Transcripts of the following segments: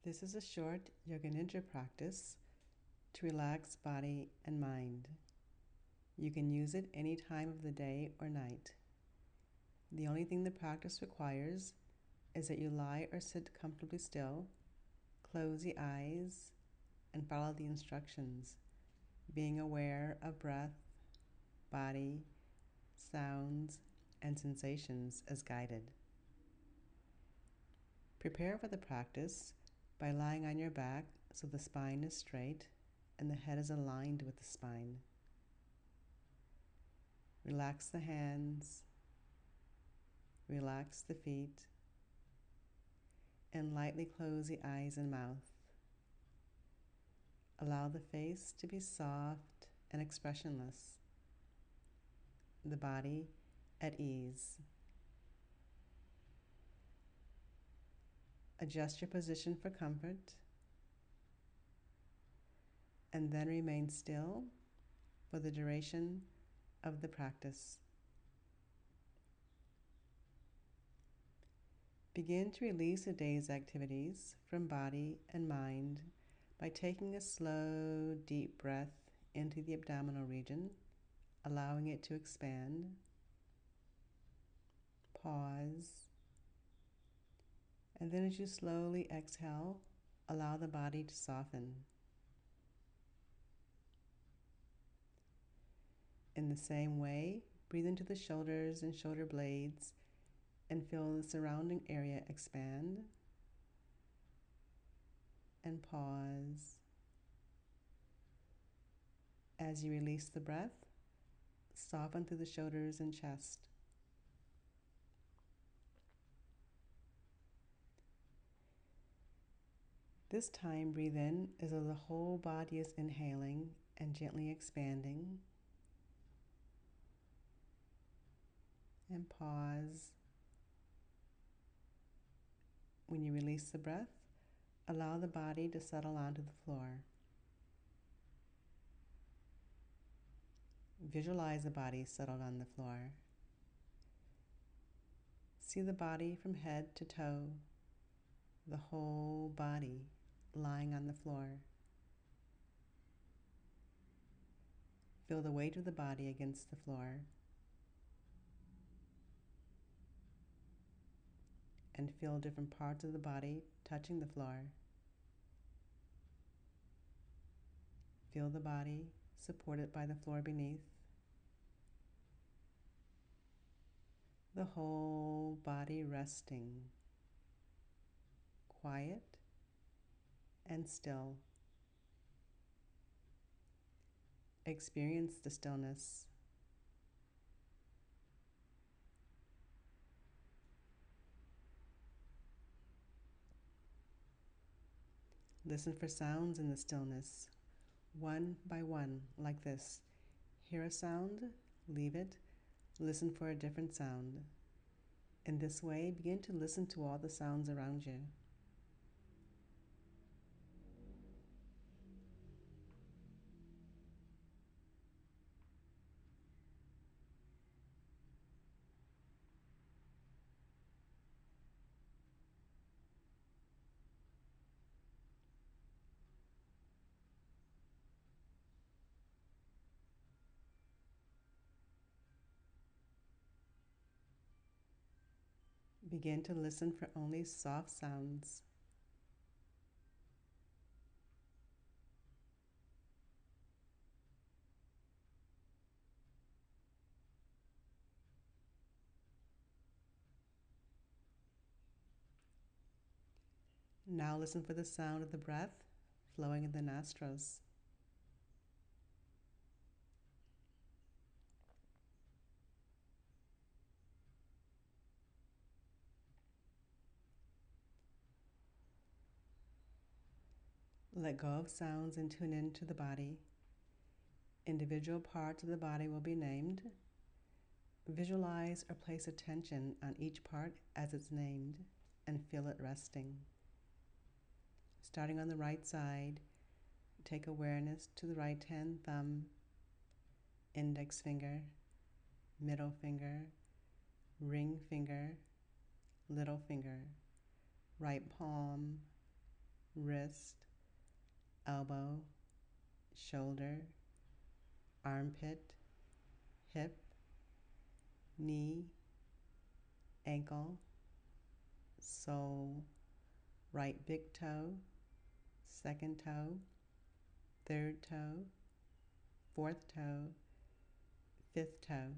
This is a short Yoga Nidra practice to relax body and mind. You can use it any time of the day or night. The only thing the practice requires is that you lie or sit comfortably still, close the eyes, and follow the instructions, being aware of breath, body, sounds, and sensations as guided. Prepare for the practice by lying on your back so the spine is straight and the head is aligned with the spine. Relax the hands, relax the feet, and lightly close the eyes and mouth. Allow the face to be soft and expressionless, the body at ease. Adjust your position for comfort, and then remain still for the duration of the practice. Begin to release the day's activities from body and mind by taking a slow, deep breath into the abdominal region, allowing it to expand. Pause. And then as you slowly exhale, allow the body to soften. In the same way, breathe into the shoulders and shoulder blades and feel the surrounding area expand. And pause. As you release the breath, soften through the shoulders and chest. This time, breathe in as though the whole body is inhaling and gently expanding. And pause. When you release the breath, allow the body to settle onto the floor. Visualize the body settled on the floor. See the body from head to toe, the whole body lying on the floor. Feel the weight of the body against the floor. And feel different parts of the body touching the floor. Feel the body supported by the floor beneath. The whole body resting, quiet and still. Experience the stillness. Listen for sounds in the stillness, one by one, like this. Hear a sound, leave it, listen for a different sound. In this way, begin to listen to all the sounds around you. Begin to listen for only soft sounds. Now listen for the sound of the breath flowing in the nostrils. Let go of sounds and tune into the body. Individual parts of the body will be named. Visualize or place attention on each part as it's named and feel it resting. Starting on the right side, take awareness to the right hand thumb, index finger, middle finger, ring finger, little finger, right palm, wrist, elbow, shoulder, armpit, hip, knee, ankle, sole, right big toe, second toe, third toe, fourth toe, fifth toe.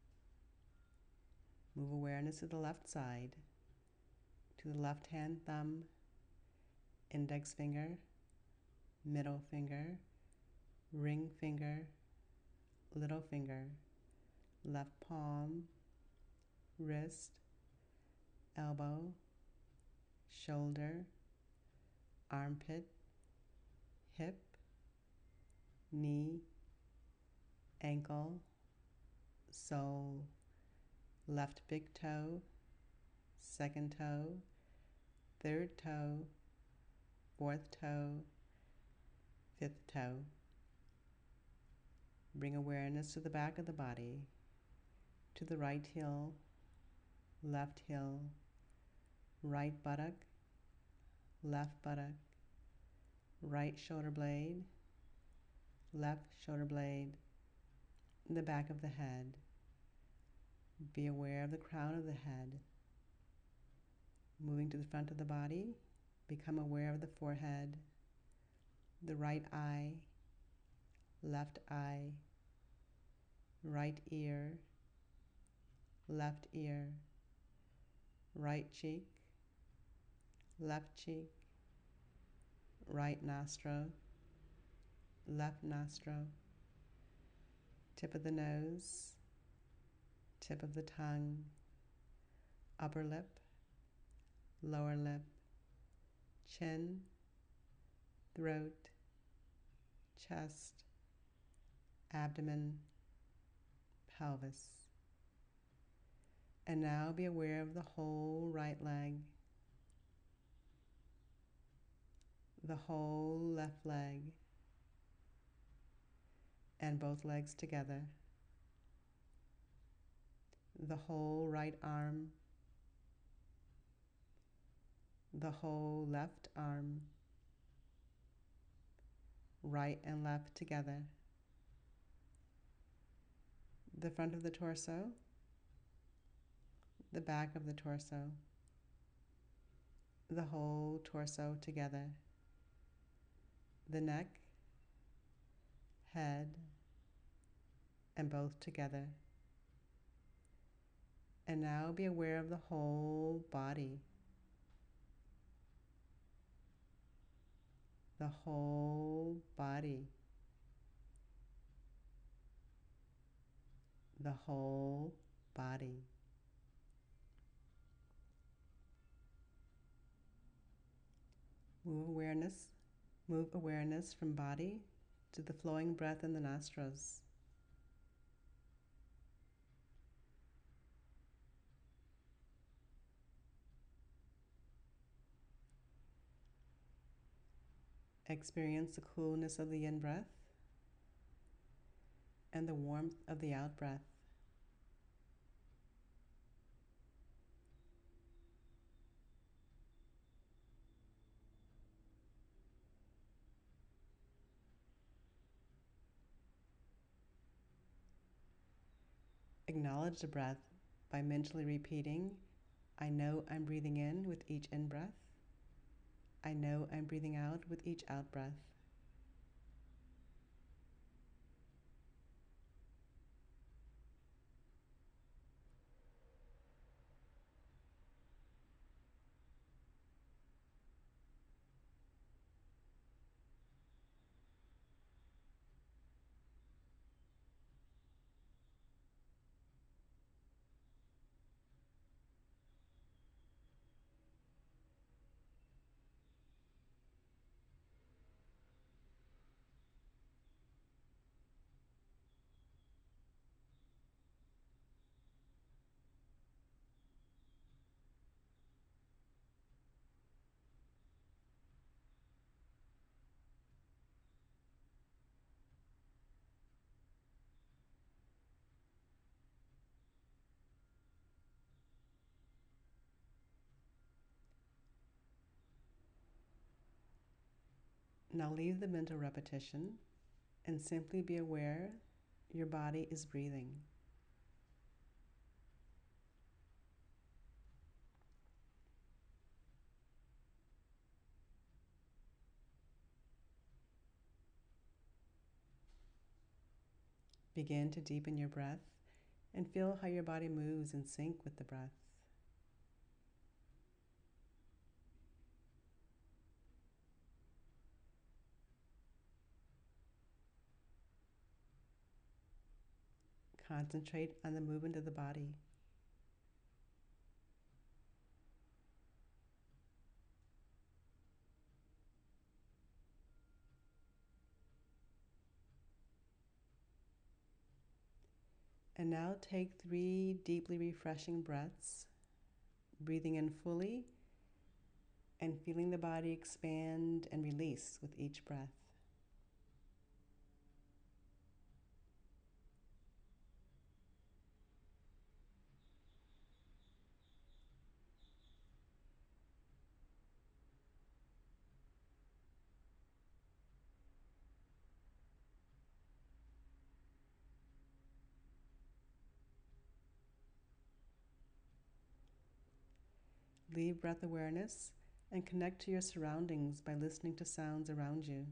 Move awareness to the left side, to the left hand thumb, index finger, middle finger, ring finger, little finger, left palm, wrist, elbow, shoulder, armpit, hip, knee, ankle, sole, left big toe, second toe, third toe, fourth toe, fifth toe. Bring awareness to the back of the body, to the right heel, left heel, right buttock, left buttock, right shoulder blade, left shoulder blade, the back of the head. Be aware of the crown of the head. Moving to the front of the body, become aware of the forehead, the right eye, left eye, right ear, left ear, right cheek, left cheek, right nostril, left nostril, tip of the nose, tip of the tongue, upper lip, lower lip, chin, throat, chest, abdomen, pelvis. And now be aware of the whole right leg, the whole left leg, and both legs together, the whole right arm, the whole left arm, right and left together, the front of the torso, the back of the torso, the whole torso together, the neck, head, and both together. And now be aware of the whole body, the whole body, the whole body. Move awareness from body to the flowing breath in the nostrils. Experience the coolness of the in-breath and the warmth of the out-breath. Acknowledge the breath by mentally repeating, I know I'm breathing in with each in-breath. I know I'm breathing out with each out-breath. Now leave the mental repetition and simply be aware your body is breathing. Begin to deepen your breath and feel how your body moves in sync with the breath. Concentrate on the movement of the body. And now take 3 deeply refreshing breaths, breathing in fully and feeling the body expand and release with each breath. Leave breath awareness and connect to your surroundings by listening to sounds around you.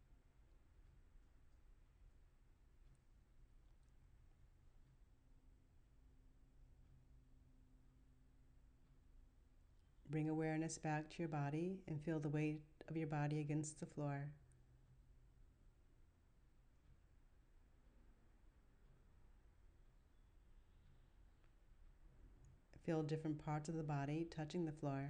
Bring awareness back to your body and feel the weight of your body against the floor. Feel different parts of the body touching the floor.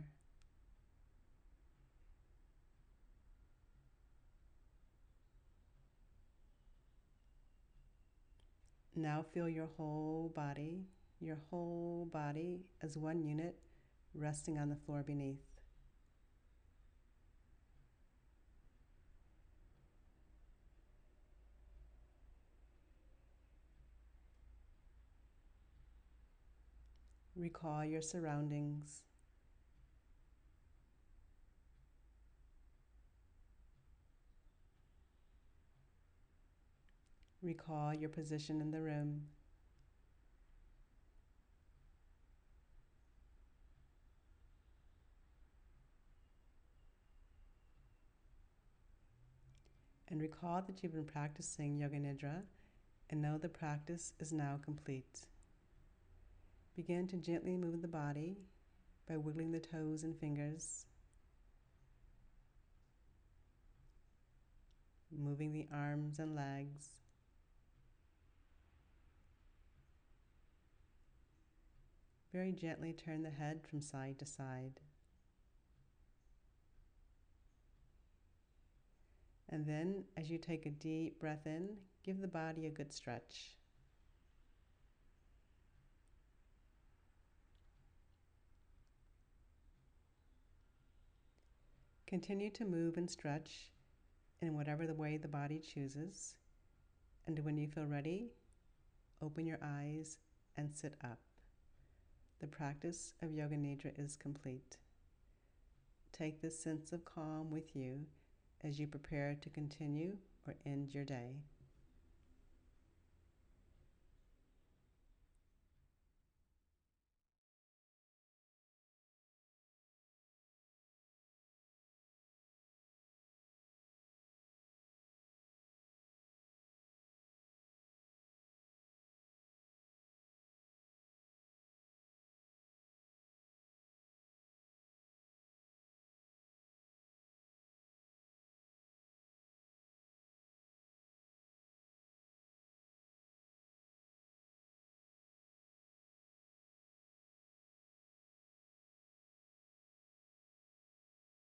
Now feel your whole body as one unit resting on the floor beneath. Recall your surroundings. Recall your position in the room. And recall that you've been practicing Yoga Nidra and know the practice is now complete. Begin to gently move the body by wiggling the toes and fingers, moving the arms and legs, very gently turn the head from side to side. And then, as you take a deep breath in, give the body a good stretch. Continue to move and stretch in whatever the way the body chooses. And when you feel ready, open your eyes and sit up. The practice of Yoga Nidra is complete. Take this sense of calm with you as you prepare to continue or end your day.